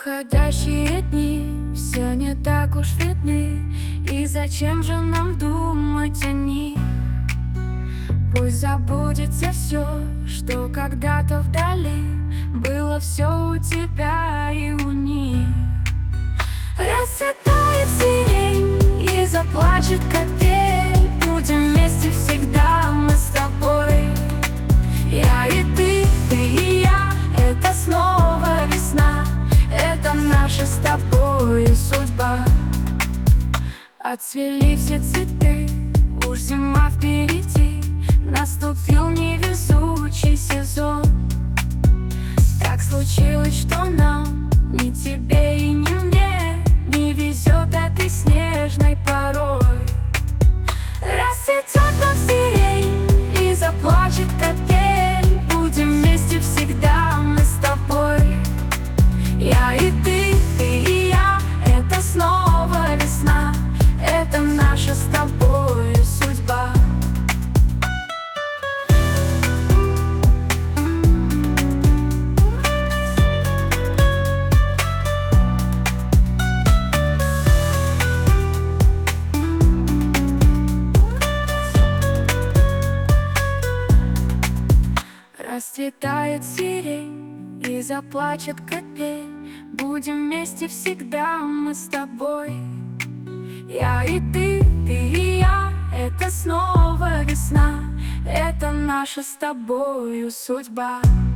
Уходящие дни все не так уж видны, и зачем же нам думать о них? Пусть забудется все, что когда-то вдали было все у тебя и у них. Расцветает сирень и заплачет капель, будем вместе всегда мы с тобой. Я и ты и я, это снова весна, это наша с тобой судьба. Отцвели все цветы, уж зима впереди, наступил невезучий сезон. Так случилось, что нам, ни тебе и ни мне, не везет этой снежной порой. Расцветет нам сирень и заплачет капель, будем вместе всегда мы с тобой. Я и ты и я, это снова весна, это наша с тобой судьба. Расцветает сирень и заплачет капель, будем вместе всегда мы с тобой. Я и ты и я, это снова весна, это наша с тобою судьба.